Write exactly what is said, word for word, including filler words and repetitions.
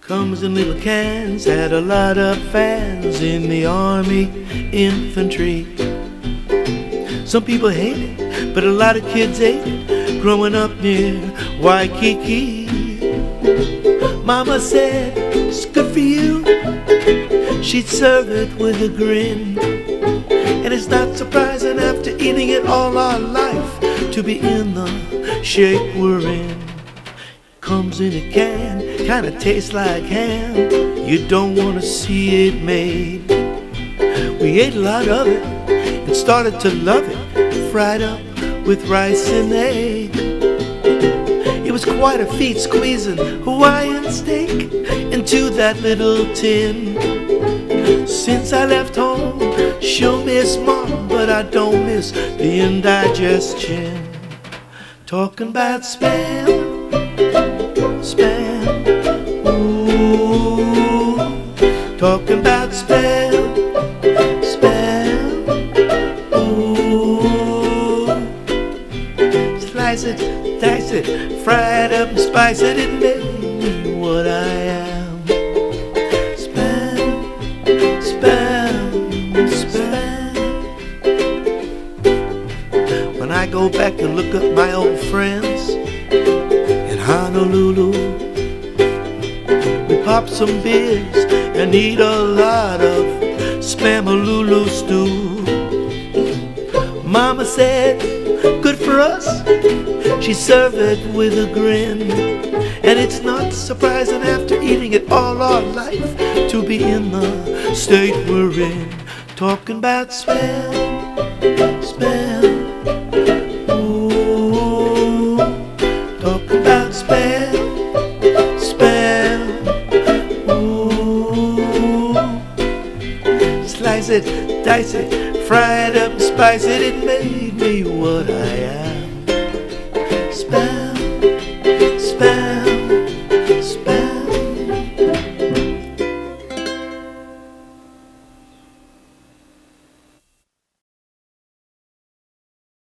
Comes in little cans, had a lot of fans in the Army infantry. Some people hate it, but a lot of kids ate it growing up near Waikiki. Mama said, it's good for you. She'd serve it with a grin. And it's not surprising after eating it all our life to be in the shape we're in. Comes in a can, kinda tastes like ham. You don't wanna see it made. We ate a lot of it and started to love it, fried up with rice and egg. It was quite a feat squeezing Hawaiian steak into that little tin. Since I left home, sure miss Mom, but I don't miss the indigestion. Talking about spam, spam, ooh. Talking about spam, spam, ooh. Slice it, dice it, fry it up and spice it, it made me what I am. Spam, spam, spam. When I go back and look up my old friends in Honolulu, we pop some beers and eat a lot of Spamalulu stew. Mama said, good for us. She served it with a grin. And it's not surprising after eating it all our life to be in the state we're in. Talking about spam, spam, ooh. Talking about spam, spam, ooh. Slice it, dice it, fry it up and spice it, it made me what I am. Spam.